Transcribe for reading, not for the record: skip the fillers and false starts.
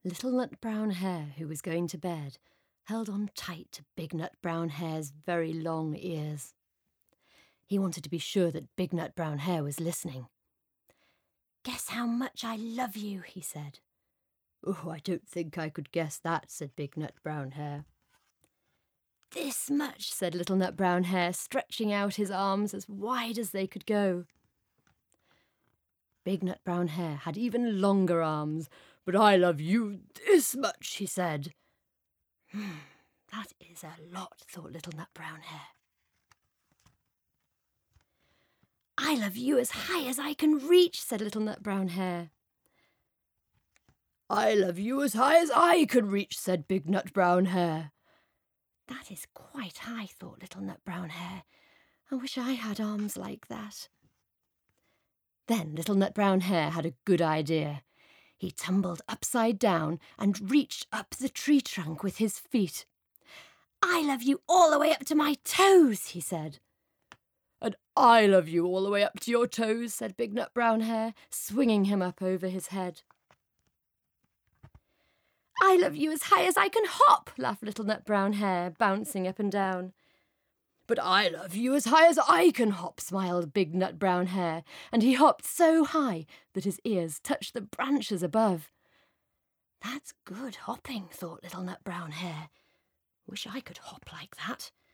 Little Nut Brown Hare, who was going to bed, held on tight to Big Nut Brown Hare's very long ears. He wanted to be sure that Big Nut Brown Hare was listening. "Guess how much I love you," he said. "Oh, I don't think I could guess that," said Big Nut Brown Hare. "This much," said Little Nut Brown Hare, stretching out his arms as wide as they could go. Big Nut Brown Hare had even longer arms. "But I love you this much," he said. That is a lot, thought Little Nut Brown Hare. "I love you as high as I can reach," said Little Nut Brown Hare. "I love you as high as I can reach," said Big Nut Brown Hare. That is quite high, thought Little Nut Brown Hare. I wish I had arms like that. Then Little Nut Brown Hare had a good idea. He tumbled upside down and reached up the tree trunk with his feet. "I love you all the way up to my toes," he said. "And I love you all the way up to your toes," said Big Nut Brown Hare, swinging him up over his head. "I love you as high as I can hop," laughed Little Nut Brown Hare, bouncing up and down. "But I love you as high as I can hop," smiled Big Nut Brown Hare, and he hopped so high that his ears touched the branches above. That's good hopping, thought Little Nut Brown Hare. Wish I could hop like that.